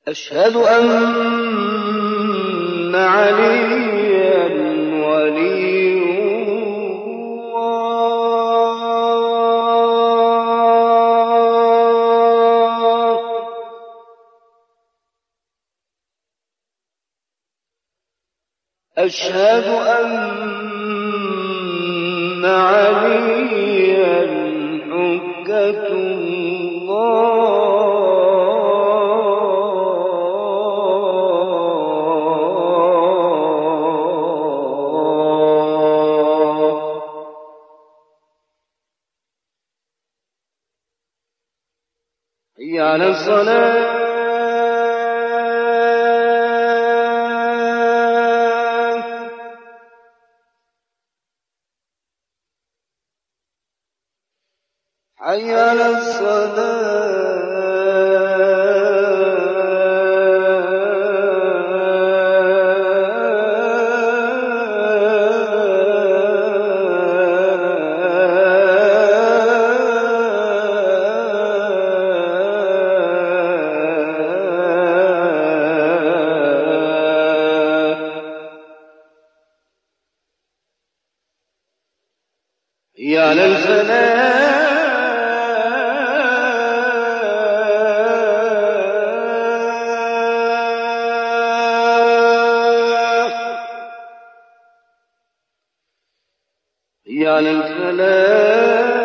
أشهد أن عليا ولي الله. أشهد أن عليا حجة الله. حي على الصلاة. حي على حي على الفلاح. حي على الفلاح.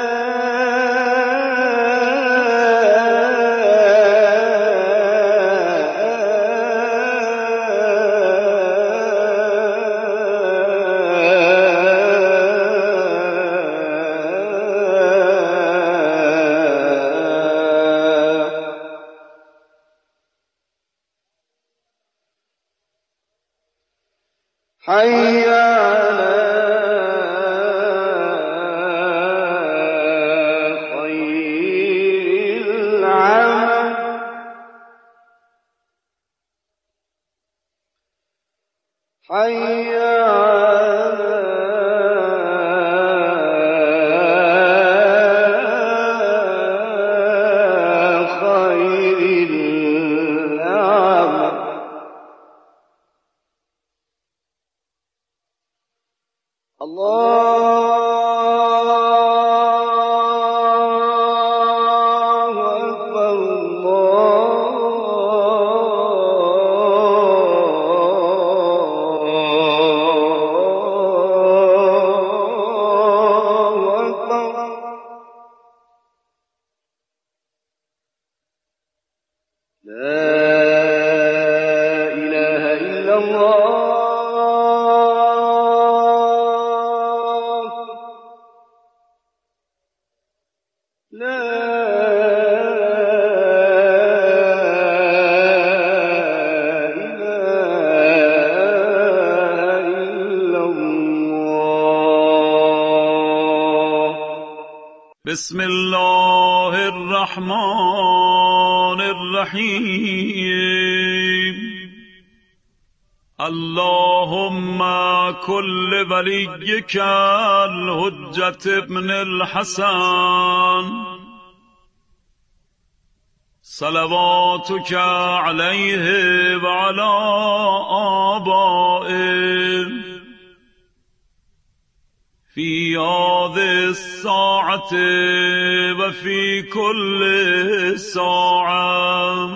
حي على خير العمل. حي على خير العمل. الله أكبر. الله أكبر. لا إله إلا الله. لا إله إلا الله. بسم الله الرحمن الرحيم. اللهم كل وليك الحجة ابن الحسن صلواتك عليه وعلى آبائه في هذه الساعة وفي كل ساعة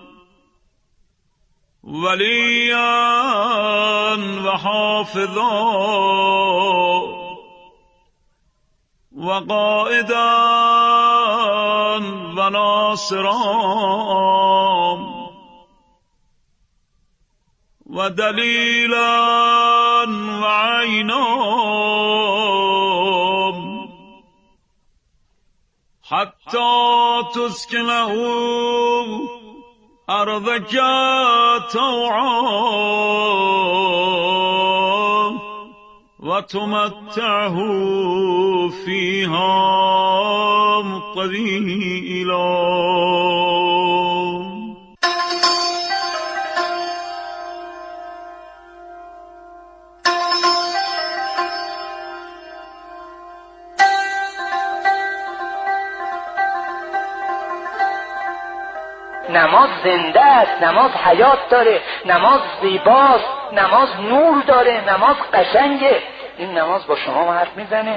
وليا وحافظا وقائدا وناصرا ودليلا وعينا حتى تسكنه أرضك طوعا وتمتعه فيها طويلا. نماز زنده است، نماز حیات داره، نماز زیباست، نماز نور داره، نماز قشنگه. این نماز با شما حرف میزنه.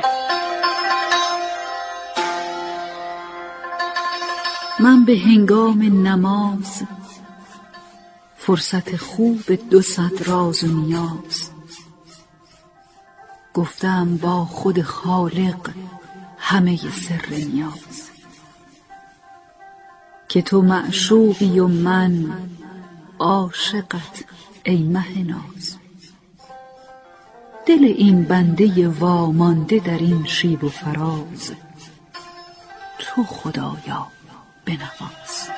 من به هنگام نماز فرصت خوب 200 راز و نیاز، گفتم با خود خالق همه سر نیاز، که تو معشوقی و من عاشقت ای مه ناز. دل این بنده وامانده در این شیب و فراز، تو خدایا بنواز.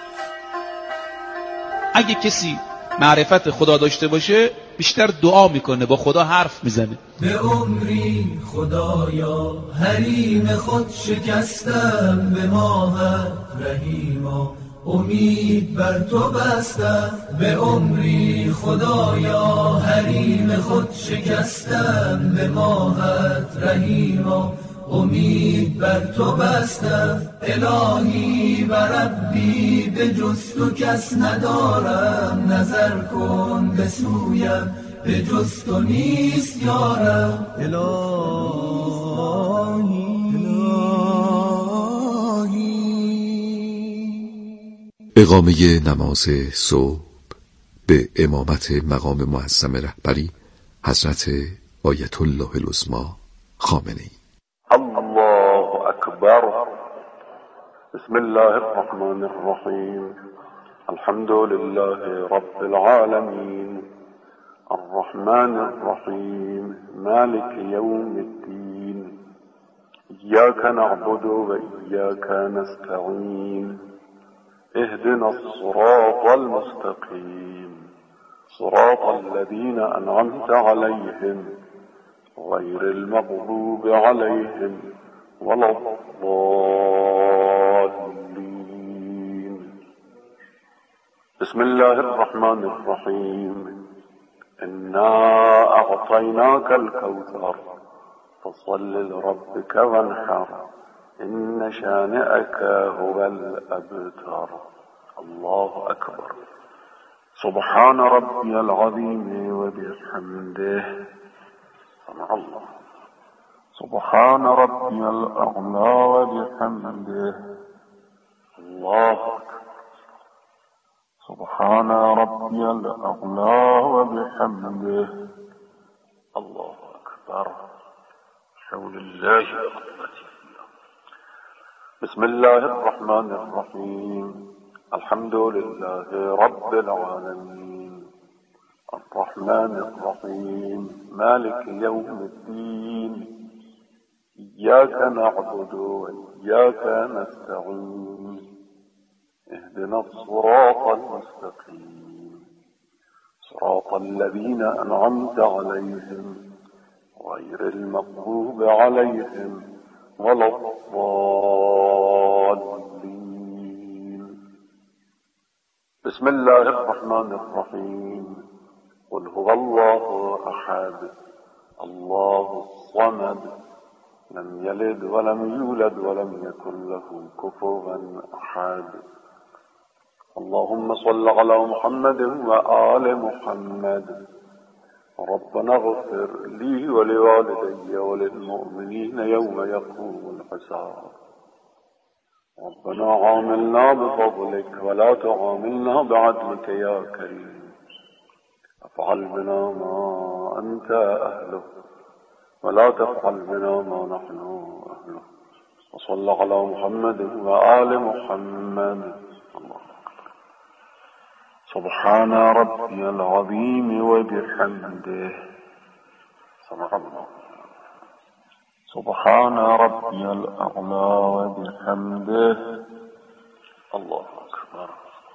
اگه کسی معرفت خدا داشته باشه بیشتر دعا میکنه، با خدا حرف میزنه. به عمری خدایا حریم خود شکستم، به ماهت رحیما امید بر تو بستم. به عمری خدایا حریم خود شکستم، به ماهت رحیما امید بر تو بستم. الهی و ربی به جز تو کس ندارم، نظر کن به سویم به جز تو نیست یارم. اقامه نماز صبح به امامت مقام معظم رهبری حضرت آیت الله العظمی خامنه‌ای. الله أكبر. بسم الله الرحمن الرحيم. الحمد لله رب العالمين الرحمن الرحيم مالك يوم الدين إياك نعبد وإياك نستعين اهدنا الصراط المستقيم صراط الذين أنعمت عليهم غير المغضوب عليهم ولا الضالين. بسم الله الرحمن الرحيم. إنا أعطيناك الكوثر فصل لربك وانحر إن شانئك هو الأبتر. الله أكبر. سبحان ربي العظيم وبحمده سمع الله. سبحان ربي الأعلى وبحمده الله أكبر. سبحان ربي الأعلى وبحمده الله أكبر. حول الله وقوته. بسم الله الرحمن الرحيم. الحمد لله رب العالمين الرحمن الرحيم مالك يوم الدين إياك نعبد وإياك نستعين اهدنا الصراط المستقيم صراط الذين أنعمت عليهم غير المغضوب عليهم ولا الضالين. بسم الله الرحمن الرحيم. قل هو الله أحد الله الصمد لم يلد ولم يولد ولم يكن له كفوا أحد. اللهم صل على محمد وآل محمد. ربنا اغفر لي ولوالدي وللمؤمنين يوم يقوم الحساب. ربنا عاملنا بفضلك ولا تعاملنا بعدلك يا كريم. افعل بنا ما أنت أهله ولا تفعل بنا ما نحن أهله. وصل على محمد وآل محمد. الله أكبر. سبحان ربي العظيم وبحمده سمع الله. سبحان ربي الأعلى وبحمده الله أكبر.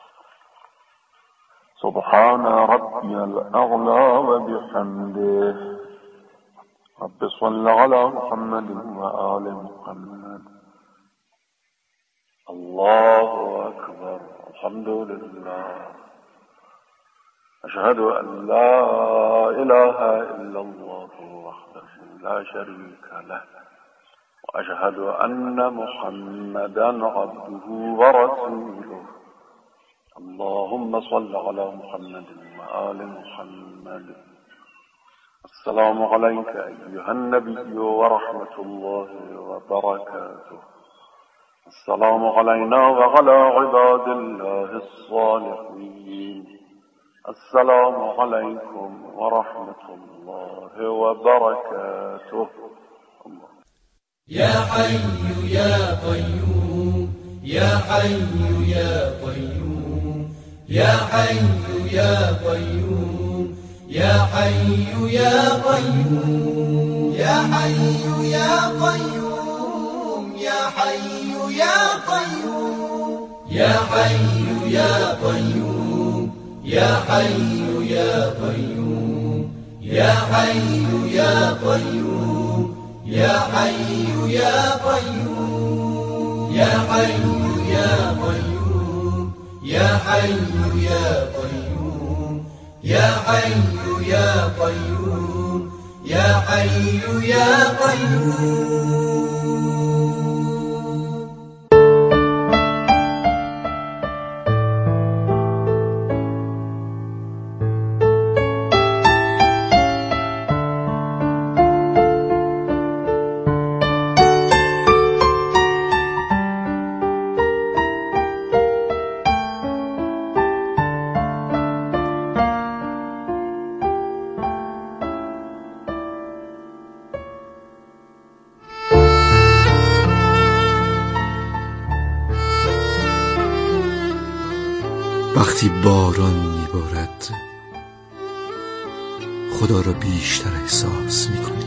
سبحان ربي الأعلى وبحمده. رب صل على محمد وآل محمد. الله أكبر. الحمد لله. أشهد أن لا إله إلا الله وحده لا شريك له وأشهد أن محمدا عبده ورسوله اللهم صل على محمد وآل محمد. السلام عليك أيها النبي ورحمة الله وبركاته. السلام علينا وعلى عباد الله الصالحين. السلام عليكم ورحمة الله وبركاته. يا حي يا قيوم يا حي يا قيوم يا حي يا قيوم يا حي يا قيوم يا حي يا قيوم يا حي يا قيوم يا حي يا قيوم يا حي يا قيوم يا حي يا قيوم يا حي يا قيوم يا حي يا قيوم يا حي يا قيوم يا حي يا قيوم يا حي يا قيوم. وقتی باران میبارد خدا را بیشتر احساس میکنی.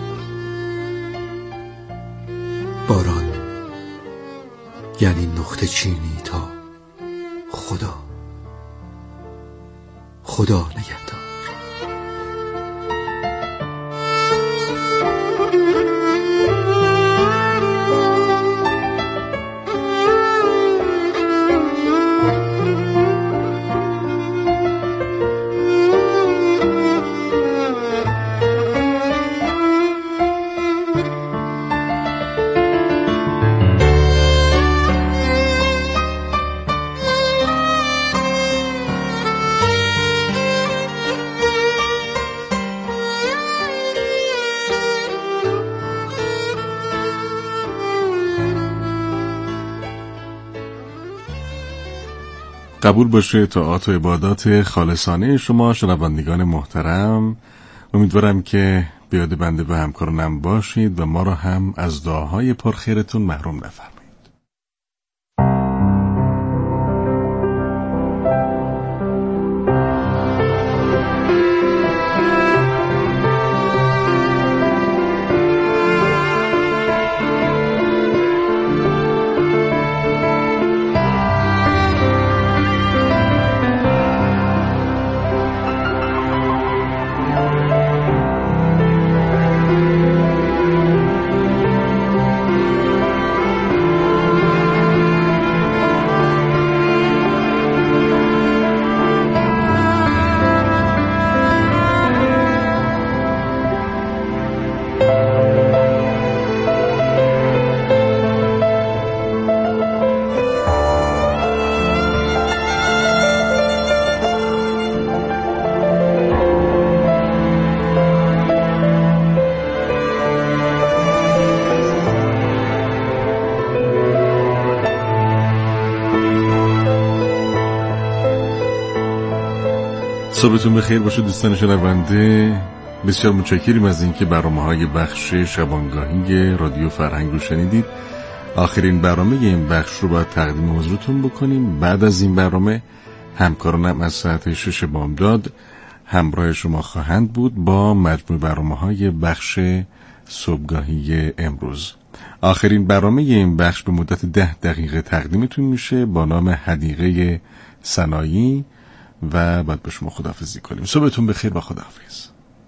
باران یعنی نقطه چینی تا خدا نگهدار. قبول باشه طاعات و عبادات خالصانه شما شنوندگان محترم. امیدوارم که به یاد بنده و همکارانم باشید و ما را هم از دعاهای پرخیرتون محروم نفرمایید. صبحتون بخیر باشه دوستان شنونده. بسیار متشکریم از اینکه برنامه‌های بخش شبانگاهی رادیو فرهنگ رو شنیدید. آخرین برنامه این بخش رو باید تقدیم حضورتون بکنیم. بعد از این برنامه همکارانم از ساعت 6 بامداد همراه شما خواهند بود با مجموع برنامه‌های بخش صبحگاهی امروز. آخرین برنامه این بخش به مدت 10 دقیقه تقدیمتون میشه با نام حدیقه سنایی و بعد به شما خداحافظی کنیم. صبحتون بخیر و خداحافظ.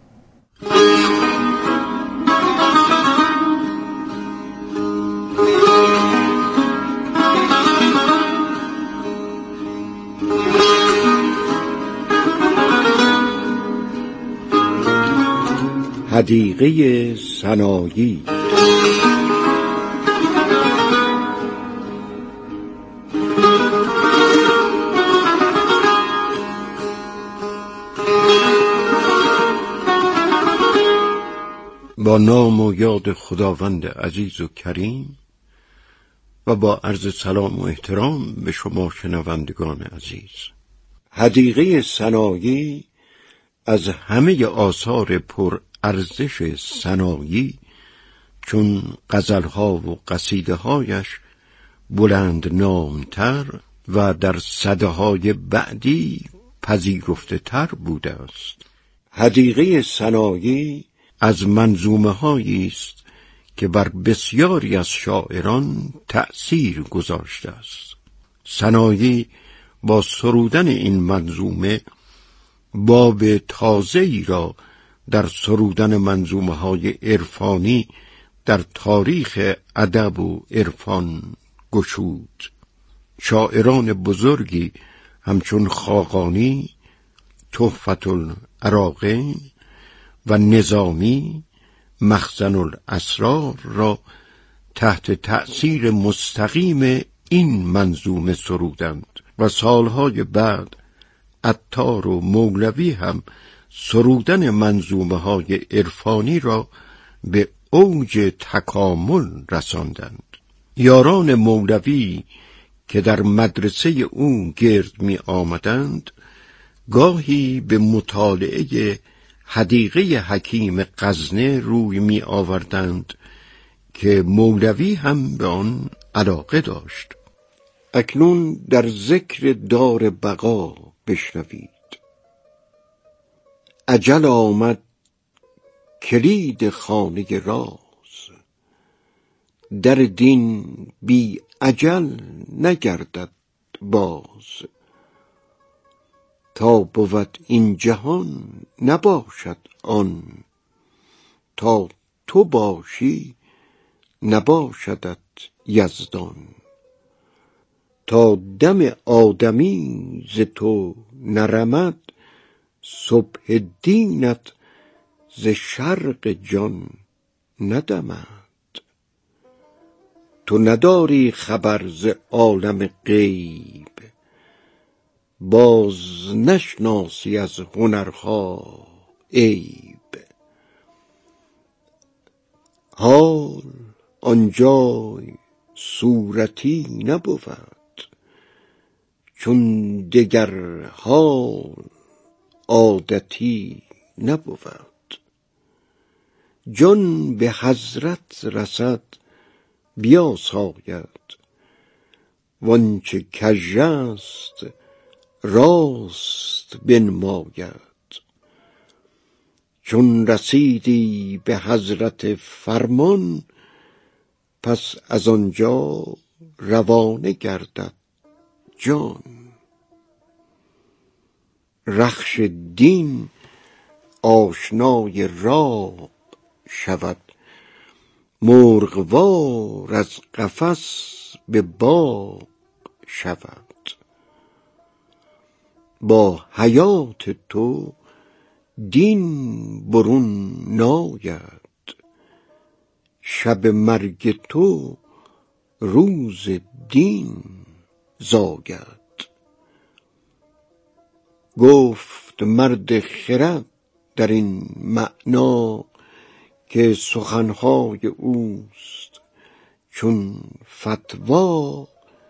حدیقه سنایی. با نام و یاد خداوند عزیز و کریم و با عرض سلام و احترام به شما شنوندگان عزیز. حدیقه سنایی از همه آثار پر ارزش سنایی چون غزلها و قصیده‌هایش بلند نامتر و در سده‌های بعدی پذیرفته تر بوده است. حدیقه سنایی از منظومه‌هایی است که بر بسیاری از شاعران تأثیر گذاشته است. سنایی با سرودن این منظومه باب تازه‌ای را در سرودن منظومه‌های عرفانی در تاریخ ادب و عرفان گشود. شاعران بزرگی همچون خاقانی، تحفة العراقین و نظامی مخزن الاسرار را تحت تأثیر مستقیم این منظومه سرودند و سالهای بعد عطار و مولوی هم سرودن منظومه‌های عرفانی را به اوج تکامل رساندند. یاران مولوی که در مدرسه او گرد می آمدند گاهی به مطالعه حدیقه حکیم غزنه روی می آوردند که مولوی هم به آن علاقه داشت. اکنون در ذکر دار بقا بشنوید. اجل آمد کلید خانه راز، در دین بی اجل نگردد باز. تا بود این جهان نباشد آن، تا تو باشی نباشدت یزدان. تا دم آدمی ز تو نرمد، صبح دینت ز شرق جان ندمد. تو نداری خبر ز عالم غیب، باز نشناسی از هنرها عیب. حال آنجای صورتی نبود، چون دگر حال عادتی نبود. جان به حضرت رسد بیاساید، وانچه کژ است راست بنماید. چون رسیدی به حضرت فرمان، پس از آنجا روانه گردد جان. رخش دین آشنای راه شود، مرغوار از قفس به باغ شود. با حیات تو دین برون ناید، شب مرگ تو روز دین زاید. گفت مرد خرد در این معنا، که سخنهای اوست چون فتوا.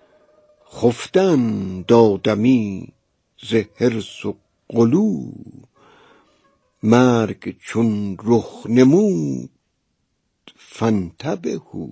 خفتن دادمی ز حرص و غلو، مرگ چون رخ نمود فانتبهوا.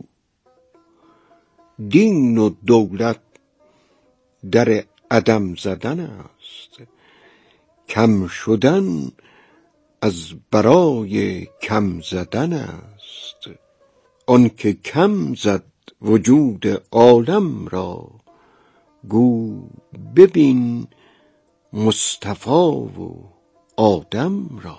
دین و دولت در عدم زدن است، کم شدن از برای کم زدن است. آنکه کم زد وجود عالم را، گو ببین مصطفی و آدم را.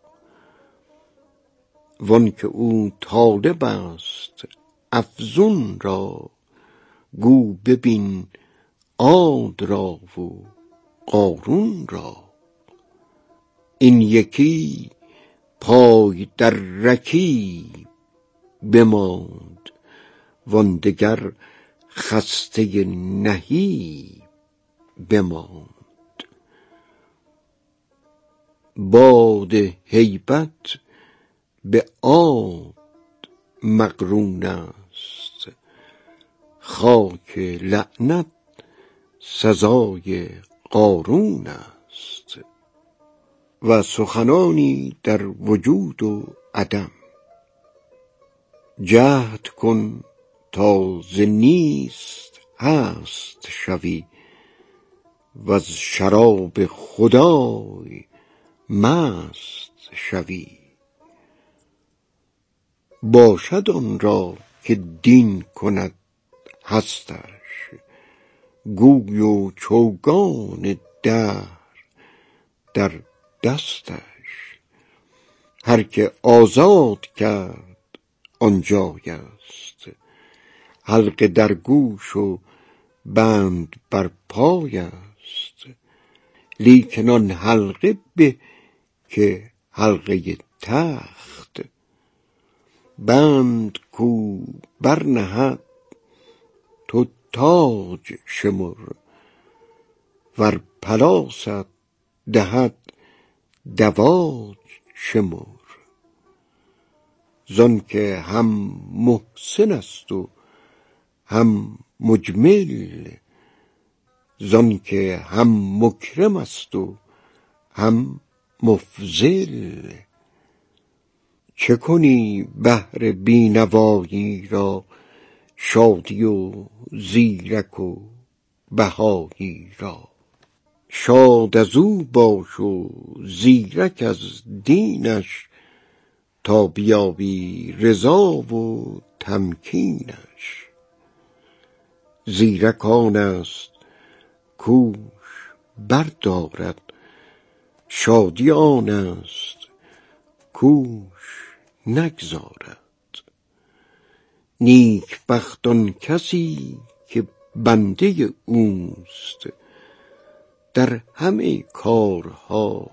وانکه او طالب است افزون را، گو ببین عاد را و قارون را. این یکی پای در رکی بماند، وان دگر خسته نهی بماند. باد هیبت به عاد مقرون است، خاک لعنت سزای قارون است. و سخنانی در وجود و عدم، جهد کن تا ز نیست هست شوی، و از شراب خدای مست شوی. باشد آن را که دین کند هستش، گوی و چوگان دهر در دستش. هر که آزاد کرد آنجای است، حلقه در گوش و بند بر پای است. لیکن آن حلقه به که حلقه تخت، بند کو برنهد تو تاج شمر، ور پلاست دهد دواج شمر. زان که هم محسن است و هم مجمل، زان که هم مکرم است و هم مفضل. چه کنی بهر بینوایی را، شادی و زیرک و بهایی را. شاد از او باش و زیرک از دینش، تا بیابی رضا و تمکینش. زیرک آن است کوش بردارد، شادی آن است کوش نگذارد. نیک بخت آن کسی که بنده اوست، در همه کارها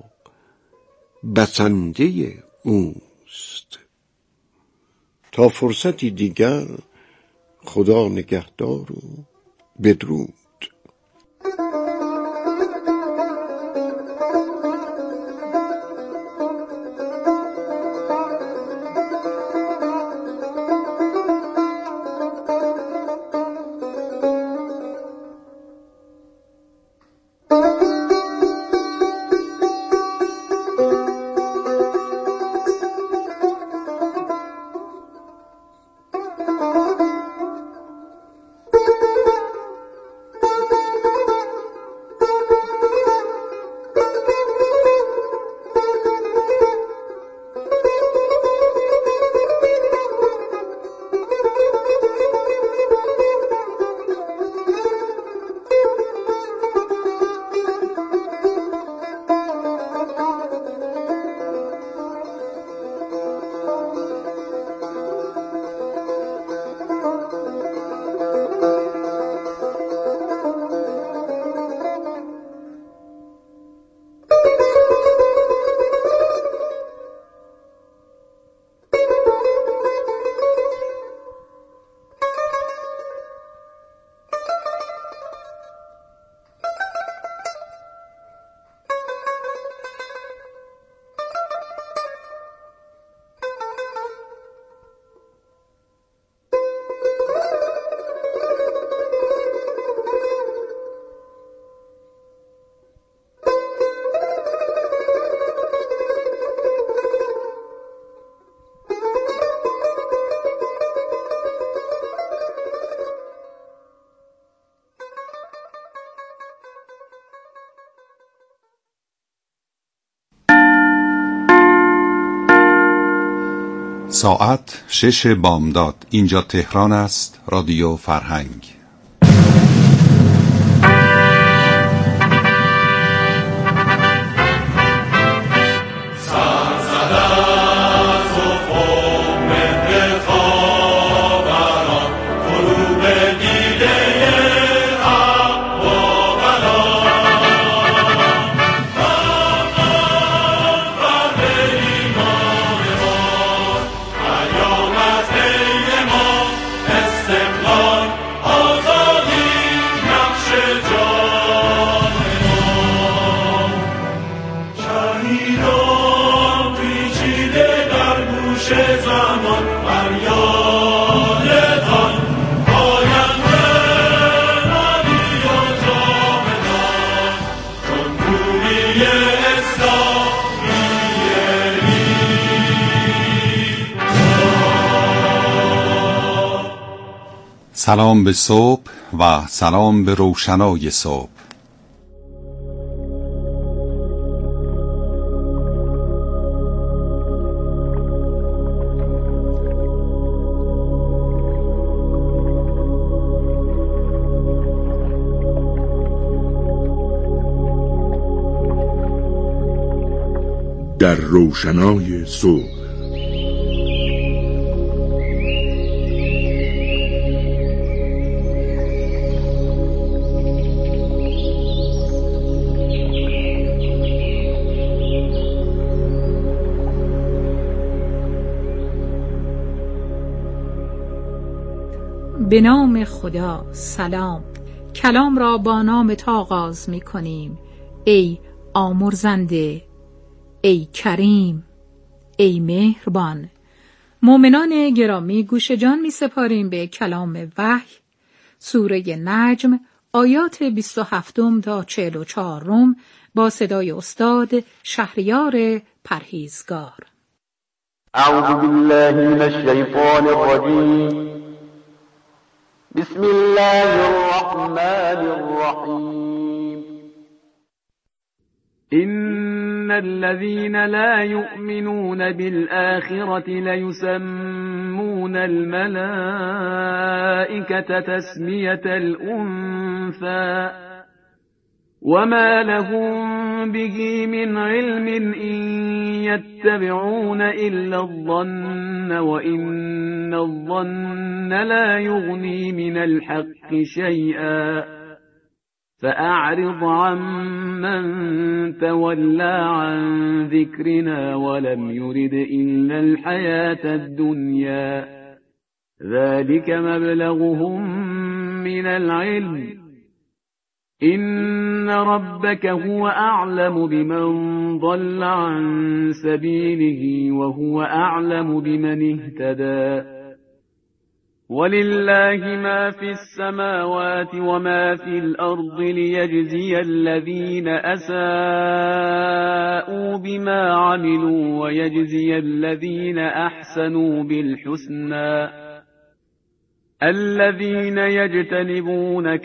بسنده اوست. تا فرصتی دیگر، خدا نگهدار و بدرود. ساعت 6 بامداد. اینجا تهران است. رادیو فرهنگ. Oh سلام به صبح و سلام به روشنای صبح. در روشنای صبح. به نام خدا. سلام. کلام را با نام تو آغاز می کنیم. ای آمرزنده، ای کریم، ای مهربان. مؤمنان گرامی، گوش جان می سپاریم به کلام وحی، سوره نجم، آیات 27 تا 44 با صدای استاد شهریار پرهیزگار. اعوذ بالله من الشیطان الرجیم. بسم الله الرحمن الرحیم. إن الذين لا يؤمنون بالآخرة ليسمون الملائكة تسمية الأنثى وما لهم به من علم إن يتبعون إلا الظن وإن الظن لا يغني من الحق شيئا فأعرض عمن تولى عن ذكرنا ولم يرد إلا الحياة الدنيا ذلك مبلغهم من العلم إن ربك هو أعلم بمن ضل عن سبيله وهو أعلم بمن اهتدى ولله ما في السماوات وما في الأرض ليجزي الذين أساءوا بما عملوا ويجزي الذين أحسنوا بالحسنى الذين يجتنبون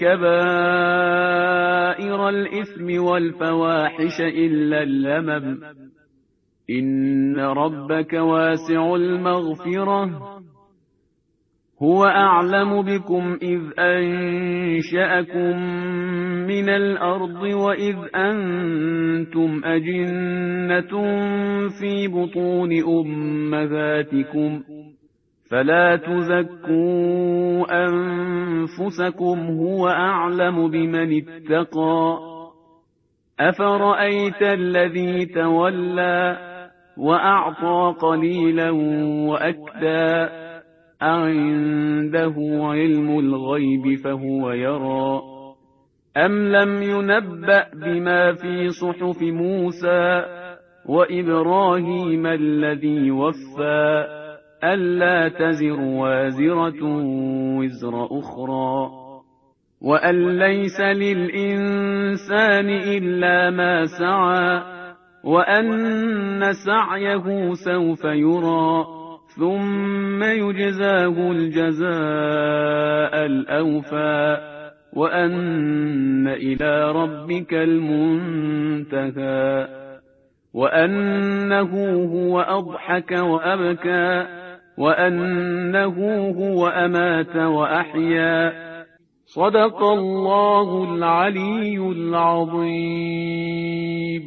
كبائر الإثم والفواحش إلا اللمم إن ربك واسع المغفرة هو أعلم بكم إذ أنشأكم من الأرض وإذ أنتم أجنة في بطون أمهاتكم فلا تزكوا أنفسكم هو أعلم بمن اتقى أفرأيت الذي تولى وأعطى قليلا وأكدى أعنده علم الغيب فهو يرى أم لم ينبأ بما في صحف موسى وإبراهيم الذي وفى ألا تزر وازرة وزر أخرى وأن ليس للإنسان إلا ما سعى وأن سعيه سوف يرى ثم يجزاه الجزاء الأوفى وأن إلى ربك المنتهى وأنه هو أضحك وأبكى وأنه هو أمات وأحيا صدق الله العلي العظيم.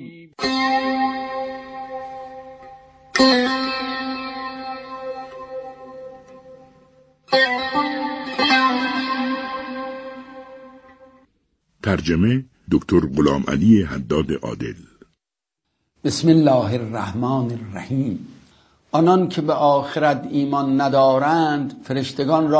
ترجمه دکتر غلام علی حداد عادل. بسم الله الرحمن الرحیم. آنان که به آخرت ایمان ندارند فرشتگان را